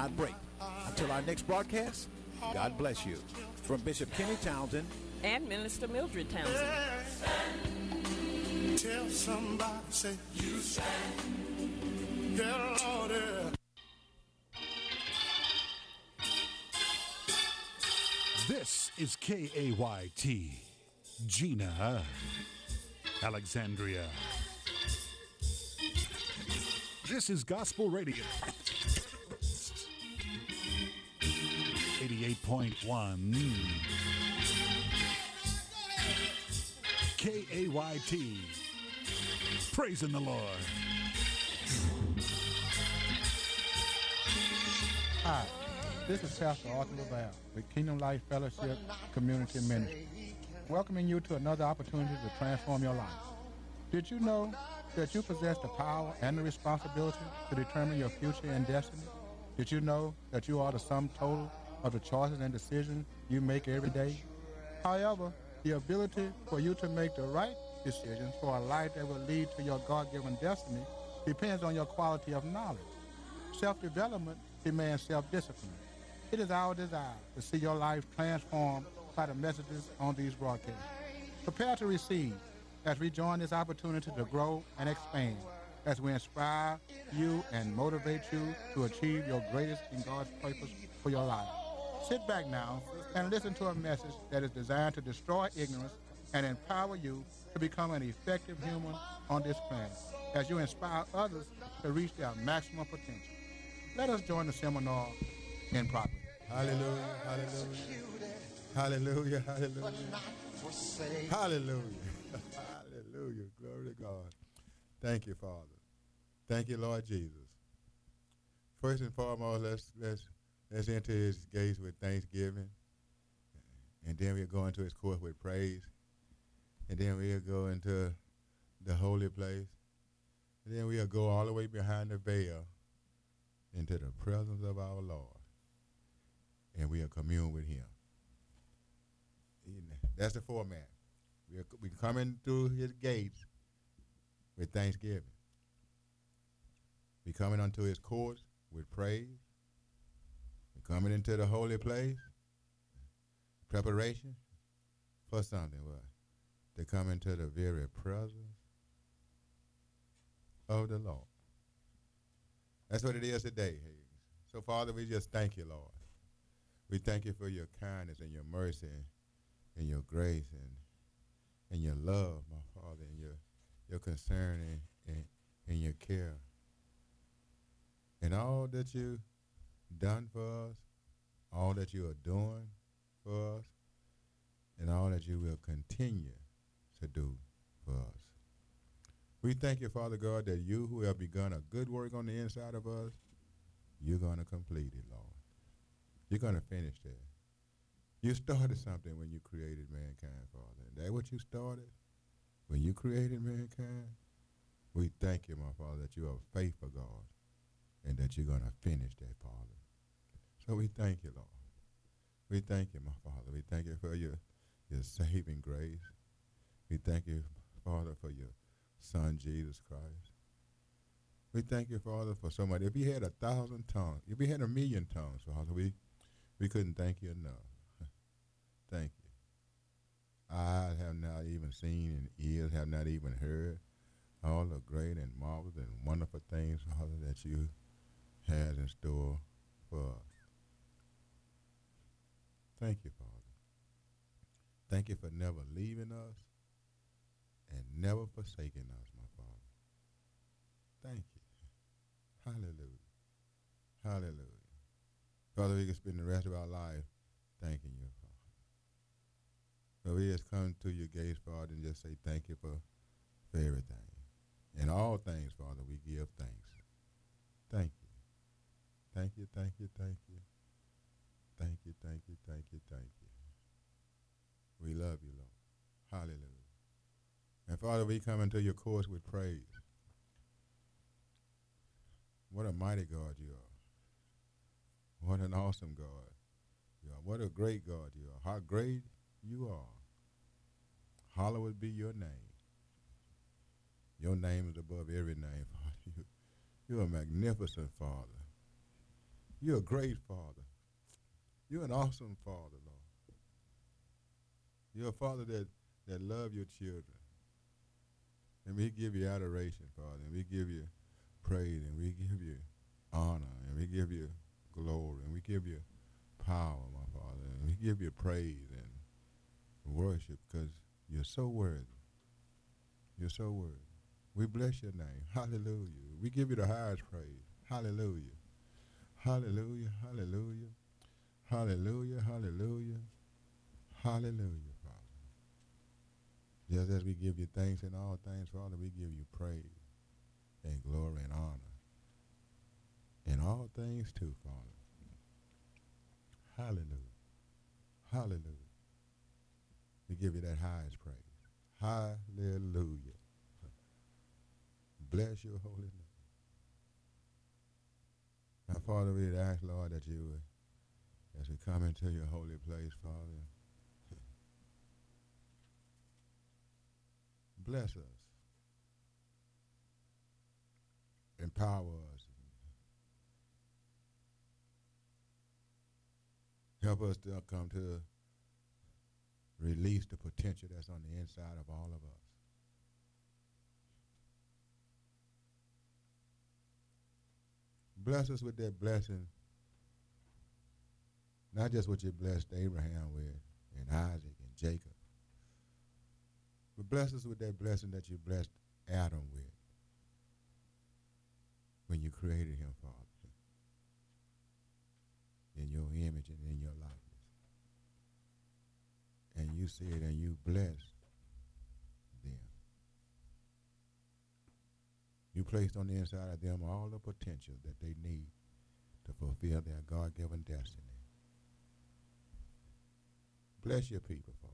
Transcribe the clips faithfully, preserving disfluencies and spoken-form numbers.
not break. Until our next broadcast, God bless you. From Bishop Kenny Townsend and Minister Mildred Townsend. Tell somebody, say, you stand. Yeah, Lord, yeah. This is K A Y T, Gina, Alexandria. This is Gospel Radio, eighty-eight point one, K A Y T, praising the Lord. Hi, this is Pastor Arthur LaValle with Kingdom Life Fellowship Community Ministry, welcoming you to another opportunity to transform your life. Did you know that you possess the power and the responsibility to determine your future and destiny? Did you know that you are the sum total of the choices and decisions you make every day? However, the ability for you to make the right decisions for a life that will lead to your God-given destiny depends on your quality of knowledge. Self-development demands self-discipline. It is our desire to see your life transformed by the messages on these broadcasts. Prepare to receive as we join this opportunity to grow and expand, as we inspire you and motivate you to achieve your greatest in God's purpose for your life. Sit back now and listen to a message that is designed to destroy ignorance and empower you to become an effective human on this planet, as you inspire others to reach their maximum potential. Let us join the seminar in progress. Hallelujah, hallelujah, hallelujah, hallelujah, hallelujah, hallelujah, glory to God. Thank you, Father. Thank you, Lord Jesus. First and foremost, let's let's let's enter his gates with thanksgiving, and then we'll go into his court with praise, and then we'll go into the holy place, and then we'll go all the way behind the veil into the presence of our Lord, and we'll commune with him. That's the format. We're, we're coming through his gates with thanksgiving. We're coming unto his courts with praise. We're coming into the holy place, preparation for something. What? To come into the very presence of the Lord. That's what it is today. So, Father, we just thank you, Lord. We thank you for your kindness and your mercy and your grace and and your love, my Father, and your your concern and, and, and your care. And all that you've done for us, all that you are doing for us, and all that you will continue to do for us. We thank you, Father God, that you who have begun a good work on the inside of us, you're going to complete it, Lord. You're going to finish that. You started something when you created mankind, Father. And that what you started? When you created mankind? We thank you, my Father, that you are faithful, God, and that you're going to finish that, Father. So we thank you, Lord. We thank you, my Father. We thank you for your, your saving grace. We thank you, Father, for your Son, Jesus Christ. We thank you, Father, for so much. If we had a thousand tongues, if we had a million tongues, Father, we, we couldn't thank you enough. Thank you. Eyes have not even seen and ears have not even heard all the great and marvelous and wonderful things, Father, that you have in store for us. Thank you, Father. Thank you for never leaving us and never forsaking us, my Father. Thank you. Hallelujah. Hallelujah. Father, we can spend the rest of our life thanking you, Father. So we just come to your gates, Father, and just say thank you for, for everything. In all things, Father, we give thanks. Thank you. Thank you, thank you, thank you. Thank you, thank you, thank you, thank you. We love you, Lord. Hallelujah. And Father, we come into your courts with praise. What a mighty God you are. What an awesome God you are. What a great God you are. How great you are. Hallowed be your name. Your name is above every name, Father. You, you're a magnificent Father. You're a great Father. You're an awesome Father, Lord. You're a Father that, that loves your children. And we give you adoration, Father, and we give you praise, and we give you honor, and we give you glory, and we give you power, my Father, and we give you praise and worship because you're so worthy. You're so worthy. We bless your name. Hallelujah. We give you the highest praise. Hallelujah. Hallelujah. Hallelujah. Hallelujah. Hallelujah. Hallelujah, Father. Just as we give you thanks in all things, Father, we give you praise and glory and honor in all things too, Father. Hallelujah. Hallelujah. We give you that highest praise. Hallelujah. Bless your holy name. Now, Father, we'd ask, Lord, that you would, as we come into your holy place, Father, bless us, empower us, help us to come to release the potential that's on the inside of all of us. Bless us with that blessing, not just what you blessed Abraham with, and Isaac and Jacob, but bless us with that blessing that you blessed Adam with when you created him, Father, in your image and in your likeness. And you said, and you blessed them. You placed on the inside of them all the potential that they need to fulfill their God-given destiny. Bless your people, Father.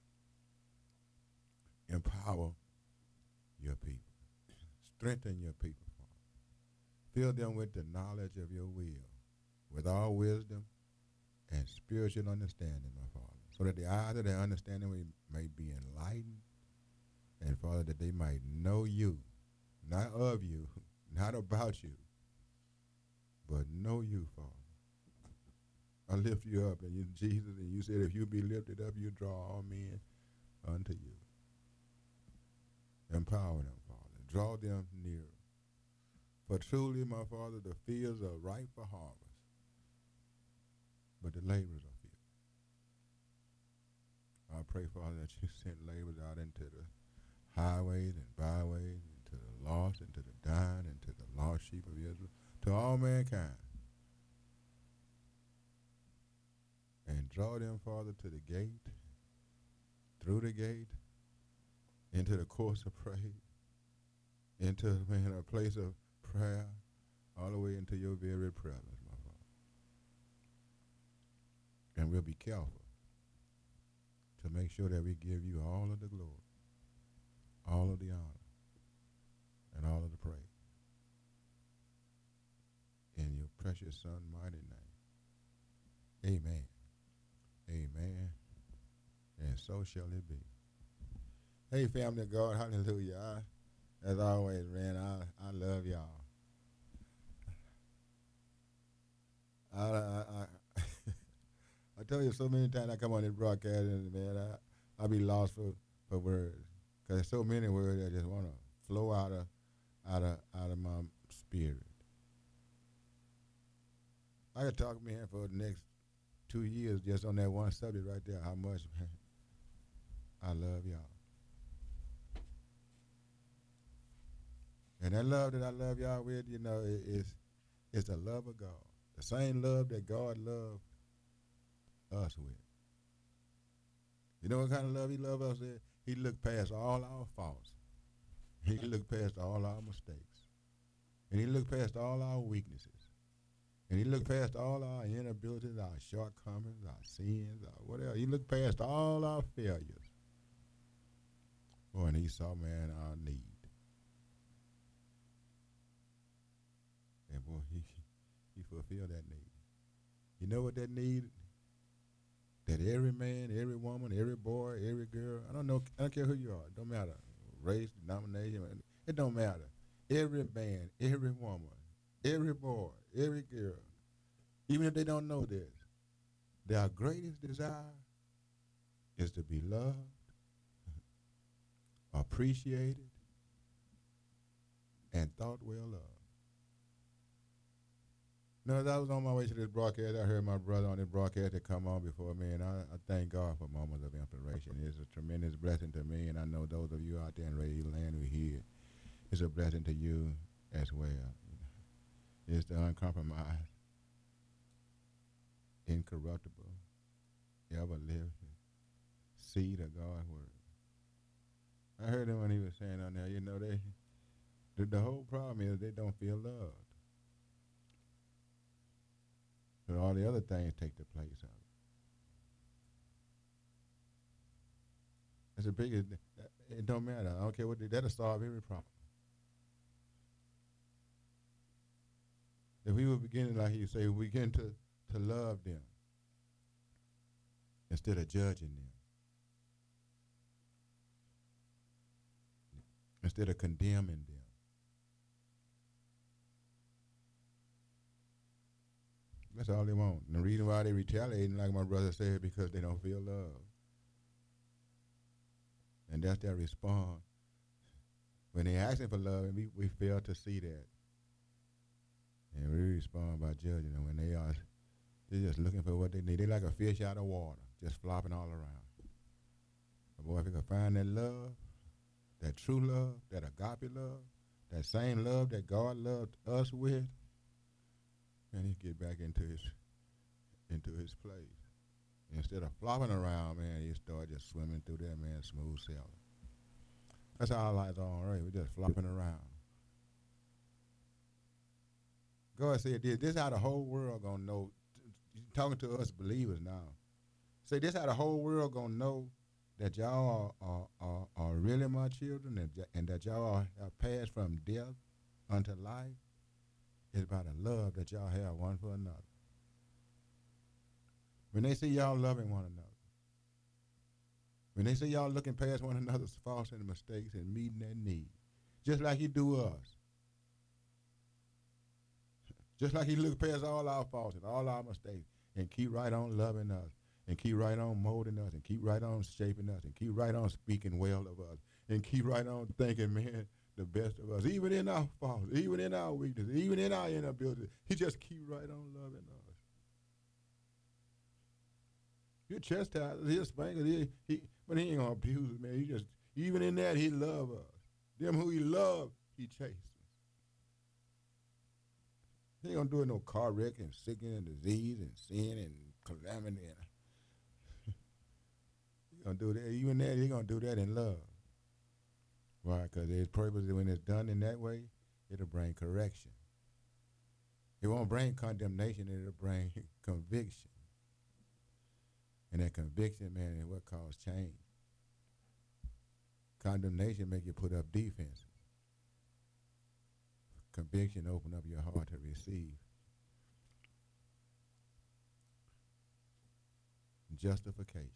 Empower your people. Strengthen your people, Father. Fill them with the knowledge of your will, with all wisdom and spiritual understanding, my Father, so that the eyes of their understanding may be enlightened, and, Father, that they might know you, not of you, not about you, but know you, Father. I lift you up, and you, Jesus, and you said if you be lifted up, you draw all men unto you. Empower them, Father. Draw them near. For truly, my Father, the fields are ripe for harvest, but the laborers are few. I pray, Father, that you send laborers out into the highways and byways, into the lost, into the dying, into the lost sheep of Israel, to all mankind. And draw them, Father, to the gate, through the gate, into the course of praise, into man, a place of prayer, all the way into your very presence, my Father. And we'll be careful to make sure that we give you all of the glory, all of the honor, and all of the praise. In your precious Son, mighty name. Amen. Amen. And so shall it be. Hey, family of God, hallelujah. I, as always, man, I, I love y'all. I, I, I, I tell you so many times I come on this broadcast, and man, I, I be lost for, for words. Because there's so many words that just want to flow out of, out of, out of my spirit. I could talk, man, for the next two years just on that one subject right there, how much, man, I love y'all. And that love that I love y'all with, you know, is is the love of God. The same love that God loved us with. You know what kind of love he loved us with? He looked past all our faults. He looked past all our mistakes. And he looked past all our weaknesses. And he looked past all our inabilities, our shortcomings, our sins, our whatever. He looked past all our failures. Oh, and he saw, man, our need. And boy, he, he fulfilled that need. You know what that need? That every man, every woman, every boy, every girl, I don't know, I don't care who you are, it don't matter. Race, denomination, it don't matter. Every man, every woman, every boy, every girl Even if they don't know this, their greatest desire is to be loved, appreciated, and thought well of. Now, as I was on my way to this broadcast, I heard my brother on this broadcast that come on before me, and I, I thank God for moments of inspiration. It's a tremendous blessing to me, and I know those of you out there in Radio Land who hear, it's a blessing to you as well. It's the uncompromised, incorruptible, ever-living seed of God's word. I heard him when he was saying on there, you know, they the, the whole problem is they don't feel loved. So all the other things take the place of it. It's the biggest, it don't matter. I don't care what they, that'll solve every problem. If we were beginning, like you say, we begin to, to love them instead of judging them, instead of condemning them. That's all they want. And the reason why they retaliating, like my brother said, because they don't feel love. And that's their response. When they asking for love, and we, we fail to see that. And we respond by judging them when they are, they're just looking for what they need. They're like a fish out of water, just flopping all around. But boy, if you can find that love, that true love, that agape love, that same love that God loved us with, and he get back into his into his place. Instead of flopping around, man, he start just swimming through there, man, smooth sailing. That's how our lives are already. We're just flopping around. God said this, this is how the whole world gonna know. Talking to us believers now. Say this how the whole world gonna know that y'all are, are, are, are really my children, and, and that y'all are, are passed from death unto life. It's by the love that y'all have one for another. When they see y'all loving one another, when they see y'all looking past one another's faults and mistakes and meeting their needs, just like he do us, just like he look past all our faults and all our mistakes and keep right on loving us and keep right on molding us and keep right on shaping us and keep right on speaking well of us and keep right on thinking, man, the best of us, even in our faults, even in our weaknesses, even in our inabilities. He just keep right on loving us. He'll chastise us, he'll spank us, he, he, but he ain't gonna abuse us, man. He just, even in that, he love us. Them who he love, he chases. He ain't gonna do it no car wreck and sickness and disease and sin and calamity. He gonna do that, even that, he gonna do that in love. Why? Because his purpose, when it's done in that way, it'll bring correction. It won't bring condemnation, it'll bring conviction. And that conviction, man, is what causes change. Condemnation make you put up defenses. Conviction open up your heart to receive. Justification.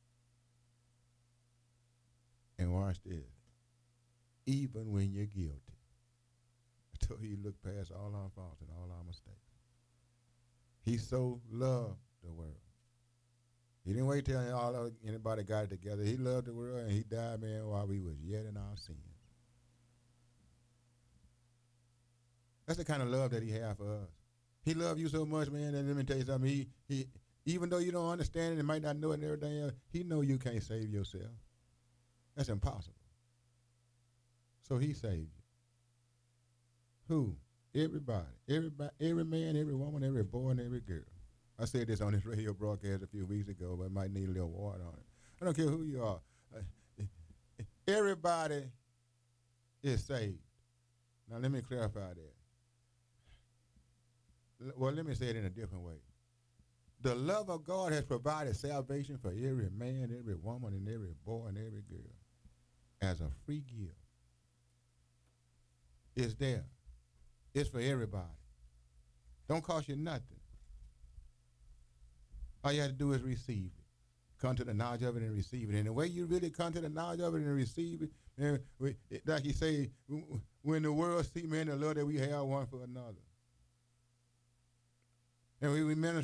And watch this. Even when you're guilty, until he looked past all our faults and all our mistakes. He so loved the world. He didn't wait till all of, anybody got it together. He loved the world, and he died, man, while we was yet in our sins. That's the kind of love that he had for us. He loved you so much, man, and let me tell you something. He, he, even though you don't understand it and might not know it and everything else, he know you can't save yourself. That's impossible. So he saved you. Who? Everybody. Everybody. Every man, every woman, every boy, and every girl. I said this on this radio broadcast a few weeks ago, but it might need a little water on it. I don't care who you are. Uh, everybody is saved. Now let me clarify that. Well, let me say it in a different way. The love of God has provided salvation for every man, every woman, and every boy, and every girl as a free gift. It's there. It's for everybody. Don't cost you nothing. All you have to do is receive it. Come to the knowledge of it and receive it. And the way you really come to the knowledge of it and receive it, man, we, it like you say, when the world see, man, the love that we have one for another. And we, we minister